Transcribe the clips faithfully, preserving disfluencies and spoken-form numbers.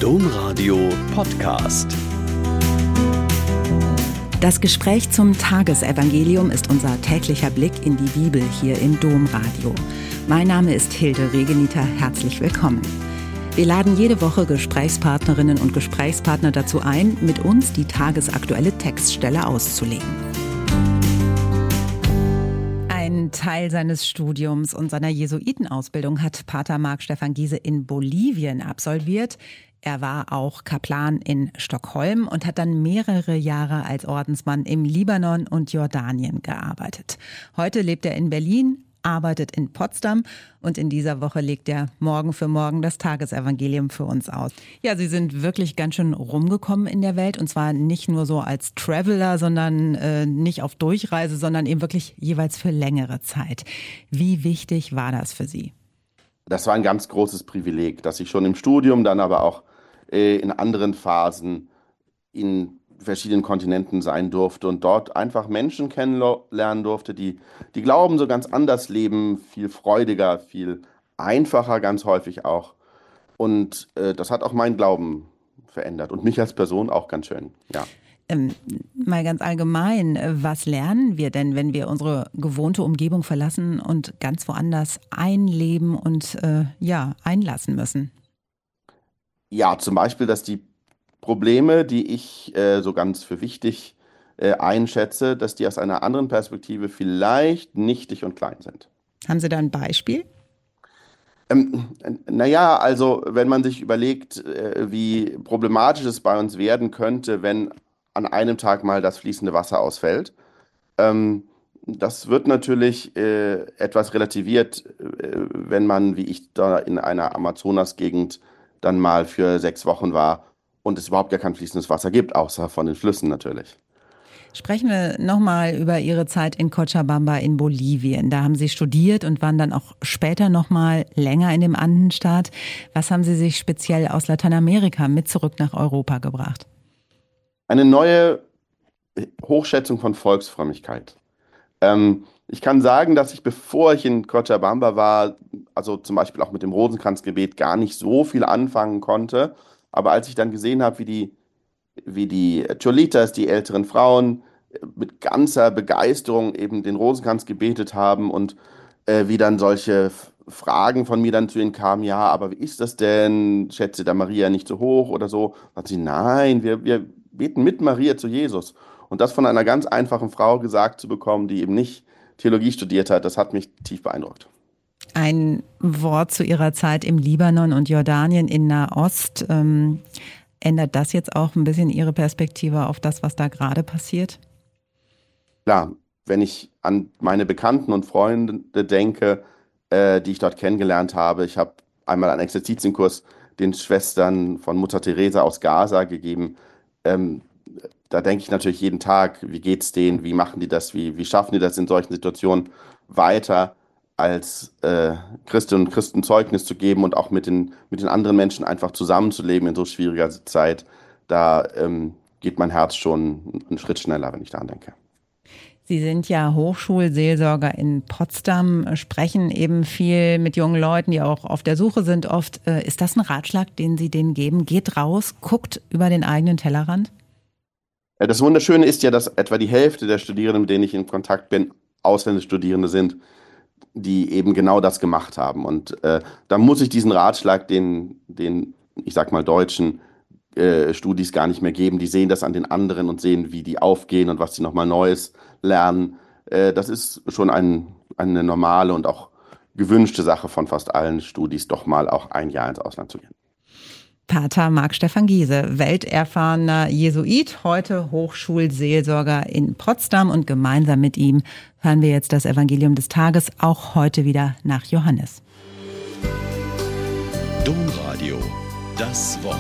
Domradio Podcast. Das Gespräch zum Tagesevangelium ist unser täglicher Blick in die Bibel hier im Domradio. Mein Name ist Hilde Regeniter, herzlich willkommen. Wir laden jede Woche Gesprächspartnerinnen und Gesprächspartner dazu ein, mit uns die tagesaktuelle Textstelle auszulegen. Ein Teil seines Studiums und seiner Jesuitenausbildung hat Pater Marc Stephan Giese in Bolivien absolviert. Er war auch Kaplan in Stockholm und hat dann mehrere Jahre als Ordensmann im Libanon und Jordanien gearbeitet. Heute lebt er in Berlin, arbeitet in Potsdam und in dieser Woche legt er Morgen für Morgen das Tagesevangelium für uns aus. Ja, Sie sind wirklich ganz schön rumgekommen in der Welt und zwar nicht nur so als Traveler, sondern äh, nicht auf Durchreise, sondern eben wirklich jeweils für längere Zeit. Wie wichtig war das für Sie? Das war ein ganz großes Privileg, dass ich schon im Studium, dann aber auch äh, in anderen Phasen in verschiedenen Kontinenten sein durfte und dort einfach Menschen kennenlernen durfte, die, die Glauben so ganz anders leben, viel freudiger, viel einfacher ganz häufig auch. Und äh, das hat auch meinen Glauben verändert und mich als Person auch ganz schön, ja. Ähm, mal ganz allgemein, was lernen wir denn, wenn wir unsere gewohnte Umgebung verlassen und ganz woanders einleben und äh, ja, einlassen müssen? Ja, zum Beispiel, dass die Probleme, die ich äh, so ganz für wichtig äh, einschätze, dass die aus einer anderen Perspektive vielleicht nichtig und klein sind. Haben Sie da ein Beispiel? Ähm, naja, also wenn man sich überlegt, äh, wie problematisch es bei uns werden könnte, wenn an einem Tag mal das fließende Wasser ausfällt. Ähm, das wird natürlich äh, etwas relativiert, äh, wenn man, wie ich da in einer Amazonas-Gegend dann mal für sechs Wochen war und es überhaupt gar kein fließendes Wasser gibt, außer von den Flüssen natürlich. Sprechen wir nochmal über Ihre Zeit in Cochabamba in Bolivien. Da haben Sie studiert und waren dann auch später nochmal länger in dem Andenstaat. Was haben Sie sich speziell aus Lateinamerika mit zurück nach Europa gebracht? Eine neue Hochschätzung von Volksfrömmigkeit. Ähm, ich kann sagen, dass ich, bevor ich in Cochabamba war, also zum Beispiel auch mit dem Rosenkranzgebet, gar nicht so viel anfangen konnte. Aber als ich dann gesehen habe, wie die, wie die Cholitas, die älteren Frauen, mit ganzer Begeisterung eben den Rosenkranz gebetet haben und äh, wie dann solche Fragen von mir dann zu ihnen kamen, ja, aber wie ist das denn? Schätze der Maria nicht so hoch oder so? Sagt sie, nein, wir, wir beten mit Maria zu Jesus. Und das von einer ganz einfachen Frau gesagt zu bekommen, die eben nicht Theologie studiert hat, das hat mich tief beeindruckt. Ein Wort zu Ihrer Zeit im Libanon und Jordanien in Nahost. Ähm, ändert das jetzt auch ein bisschen Ihre Perspektive auf das, was da gerade passiert? Klar, wenn ich an meine Bekannten und Freunde denke, äh, die ich dort kennengelernt habe. Ich habe einmal einen Exerzitienkurs den Schwestern von Mutter Teresa aus Gaza gegeben. Ähm, da denke ich natürlich jeden Tag, wie geht's denen, wie machen die das, wie, wie schaffen die das in solchen Situationen weiter als äh, Christinnen und Christen Zeugnis zu geben und auch mit den, mit den anderen Menschen einfach zusammenzuleben in so schwieriger Zeit. Da ähm, geht mein Herz schon einen Schritt schneller, wenn ich daran denke. Sie sind ja Hochschulseelsorger in Potsdam, sprechen eben viel mit jungen Leuten, die auch auf der Suche sind oft. Ist das ein Ratschlag, den Sie denen geben? Geht raus, guckt über den eigenen Tellerrand? Das Wunderschöne ist ja, dass etwa die Hälfte der Studierenden, mit denen ich in Kontakt bin, ausländische Studierende sind, die eben genau das gemacht haben. Und äh, da muss ich diesen Ratschlag den, den, ich sag mal, deutschen äh, Studis gar nicht mehr geben. Die sehen das an den anderen und sehen, wie die aufgehen und was sie nochmal Neues lernen. Äh, das ist schon ein, eine normale und auch gewünschte Sache von fast allen Studis, doch mal auch ein Jahr ins Ausland zu gehen. Pater Marc Stephan Giese, welterfahrener Jesuit, heute Hochschulseelsorger in Potsdam und gemeinsam mit ihm hören wir jetzt das Evangelium des Tages, auch heute wieder nach Johannes. Domradio, das Wort.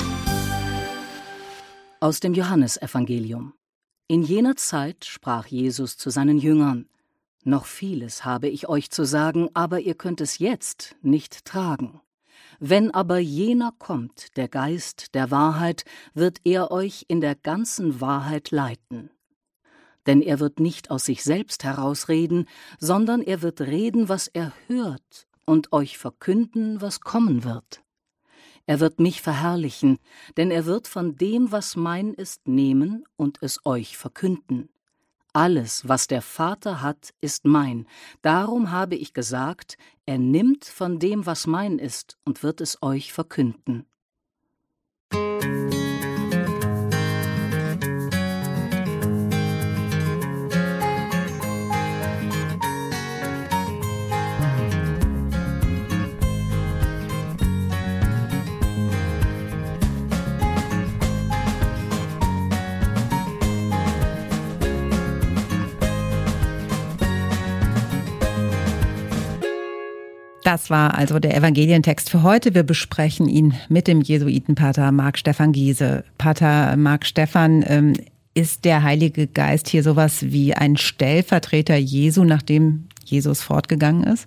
Aus dem Johannesevangelium. In jener Zeit sprach Jesus zu seinen Jüngern: Noch vieles habe ich euch zu sagen, aber ihr könnt es jetzt nicht tragen. Wenn aber jener kommt, der Geist der Wahrheit, wird er euch in der ganzen Wahrheit leiten. Denn er wird nicht aus sich selbst herausreden, sondern er wird reden, was er hört, und euch verkünden, was kommen wird. Er wird mich verherrlichen, denn er wird von dem, was mein ist, nehmen und es euch verkünden. Alles, was der Vater hat, ist mein. Darum habe ich gesagt, er nimmt von dem, was mein ist, und wird es euch verkünden. Das war also der Evangelientext für heute. Wir besprechen ihn mit dem Jesuitenpater Marc Stephan Giese. Pater Marc Stephan, ähm, ist der Heilige Geist hier sowas wie ein Stellvertreter Jesu, nachdem Jesus fortgegangen ist?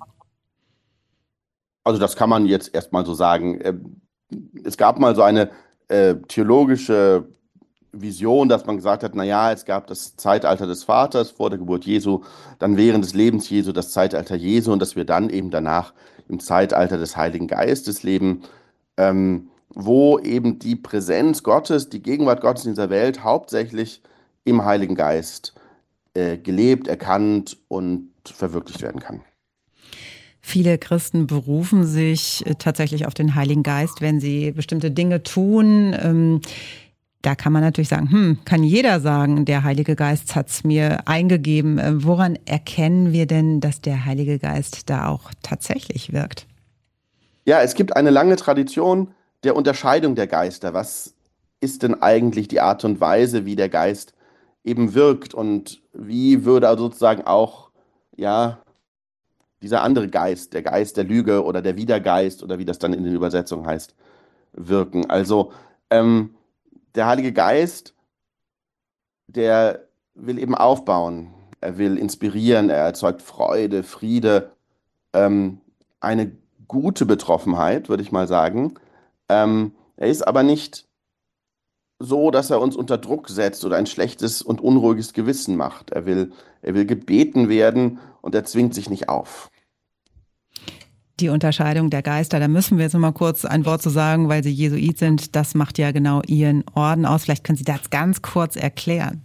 Also das kann man jetzt erstmal so sagen. Es gab mal so eine äh, theologische Vision, dass man gesagt hat, naja, es gab das Zeitalter des Vaters vor der Geburt Jesu, dann während des Lebens Jesu das Zeitalter Jesu und dass wir dann eben danach im Zeitalter des Heiligen Geistes leben, ähm, wo eben die Präsenz Gottes, die Gegenwart Gottes in dieser Welt hauptsächlich im Heiligen Geist äh, gelebt, erkannt und verwirklicht werden kann. Viele Christen berufen sich tatsächlich auf den Heiligen Geist, wenn sie bestimmte Dinge tun. Ähm, Da kann man natürlich sagen, hm, kann jeder sagen, der Heilige Geist hat's mir eingegeben. Woran erkennen wir denn, dass der Heilige Geist da auch tatsächlich wirkt? Ja, es gibt eine lange Tradition der Unterscheidung der Geister. Was ist denn eigentlich die Art und Weise, wie der Geist eben wirkt? Und wie würde also sozusagen auch, ja, dieser andere Geist, der Geist der Lüge oder der Widergeist oder wie das dann in den Übersetzungen heißt, wirken? Also, ähm, der Heilige Geist, der will eben aufbauen, er will inspirieren, er erzeugt Freude, Friede, ähm, eine gute Betroffenheit, würde ich mal sagen. Ähm, er ist aber nicht so, dass er uns unter Druck setzt oder ein schlechtes und unruhiges Gewissen macht. Er will, er will gebeten werden und er zwingt sich nicht auf. Die Unterscheidung der Geister, da müssen wir jetzt noch mal kurz ein Wort zu sagen, weil Sie Jesuit sind. Das macht ja genau Ihren Orden aus. Vielleicht können Sie das ganz kurz erklären.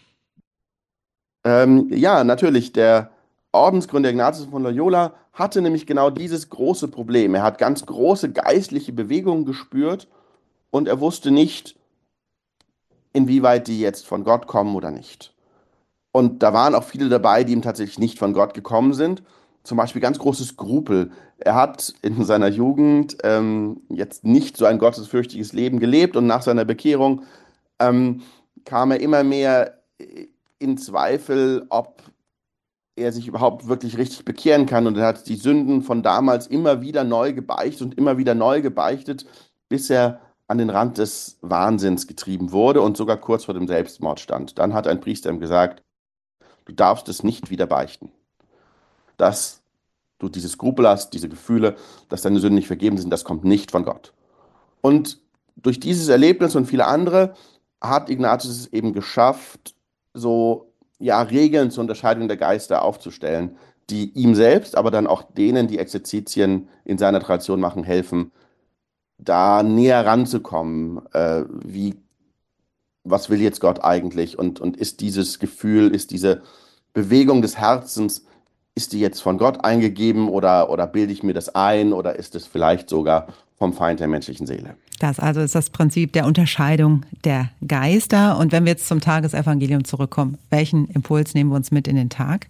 Ähm, ja, natürlich. Der Ordensgründer Ignatius von Loyola hatte nämlich genau dieses große Problem. Er hat ganz große geistliche Bewegungen gespürt und er wusste nicht, inwieweit die jetzt von Gott kommen oder nicht. Und da waren auch viele dabei, die ihm tatsächlich nicht von Gott gekommen sind. Zum Beispiel ganz große Skrupel. Er hat in seiner Jugend ähm, jetzt nicht so ein gottesfürchtiges Leben gelebt und nach seiner Bekehrung ähm, kam er immer mehr in Zweifel, ob er sich überhaupt wirklich richtig bekehren kann. Und er hat die Sünden von damals immer wieder neu gebeichtet und immer wieder neu gebeichtet, bis er an den Rand des Wahnsinns getrieben wurde und sogar kurz vor dem Selbstmord stand. Dann hat ein Priester ihm gesagt, du darfst es nicht wieder beichten. Dass du diese Skrupel hast, diese Gefühle, dass deine Sünden nicht vergeben sind, das kommt nicht von Gott. Und durch dieses Erlebnis und viele andere hat Ignatius es eben geschafft, so ja, Regeln zur Unterscheidung der Geister aufzustellen, die ihm selbst, aber dann auch denen, die Exerzitien in seiner Tradition machen, helfen, da näher ranzukommen. Äh, wie, was will jetzt Gott eigentlich? Und, und ist dieses Gefühl, ist diese Bewegung des Herzens, ist die jetzt von Gott eingegeben oder, oder bilde ich mir das ein oder ist es vielleicht sogar vom Feind der menschlichen Seele? Das also ist das Prinzip der Unterscheidung der Geister. Und wenn wir jetzt zum Tagesevangelium zurückkommen, welchen Impuls nehmen wir uns mit in den Tag?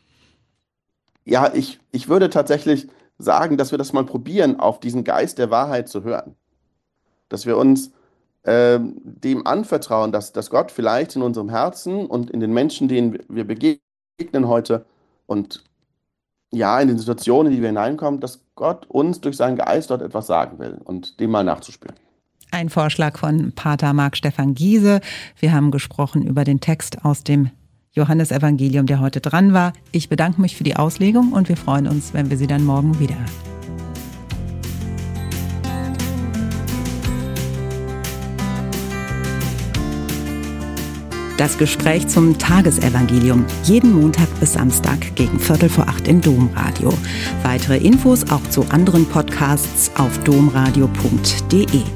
Ja, ich, ich würde tatsächlich sagen, dass wir das mal probieren, auf diesen Geist der Wahrheit zu hören. Dass wir uns äh, dem anvertrauen, dass, dass Gott vielleicht in unserem Herzen und in den Menschen, denen wir begegnen heute und ja, in den Situationen, in die wir hineinkommen, dass Gott uns durch seinen Geist dort etwas sagen will und dem mal nachzuspüren. Ein Vorschlag von Pater Marc Stephan Giese. Wir haben gesprochen über den Text aus dem Johannesevangelium, der heute dran war. Ich bedanke mich für die Auslegung und wir freuen uns, wenn wir Sie dann morgen wieder hören. Das Gespräch zum Tagesevangelium. Jeden Montag bis Samstag gegen Viertel vor acht im Domradio. Weitere Infos auch zu anderen Podcasts auf domradio punkt de.